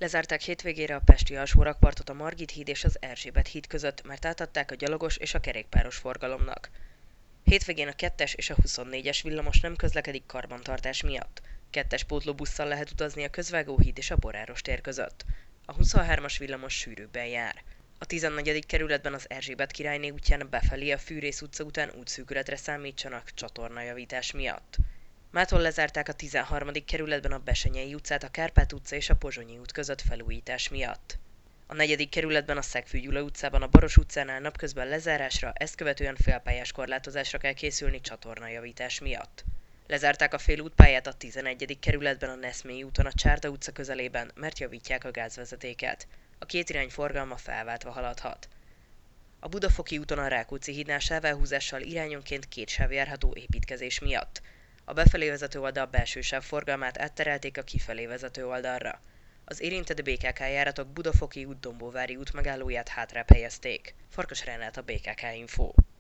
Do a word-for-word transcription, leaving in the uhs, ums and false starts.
Lezárták hétvégére a pesti alsórakpartot a Margit híd és az Erzsébet híd között, mert átadták a gyalogos és a kerékpáros forgalomnak. Hétvégén a kettes és a huszonnégyes villamos nem közlekedik karbantartás miatt. Kettes pótlóbusszal lehet utazni a Közvágóhíd és a Boráros tér között. A huszonhármas villamos sűrűbben jár. A tizennegyedik kerületben az Erzsébet királyné útján befelé a Fűrész utca után útszűkületre számítsanak csatornajavítás miatt. Mától lezárták a tizenharmadik kerületben a Besenyei utcát a Kárpát utca és a Pozsonyi út között felújítás miatt. A negyedik kerületben a Szegfű Gyula utcában a Baros utcánál napközben lezárásra, ezt követően félpályás korlátozásra kell készülni csatornajavítás miatt. Lezárták a félútpályát a tizenegyedik kerületben a Neszmélyi úton a Csárda utca közelében, mert javítják a gázvezetéket. A két irány forgalma felváltva haladhat. A Budafoki úton a Rákóczi hídnál sávelhúzással irányonként két sáv járható építkezés miatt. A befelé vezető oldal belső sáv forgalmát átterelték a kifelé vezető oldalra. Az érintett bé ká ká járatok Budafoki út Dombóvári út megállóját hátrább helyezték. Farkas Renát, a bé ká ká Info.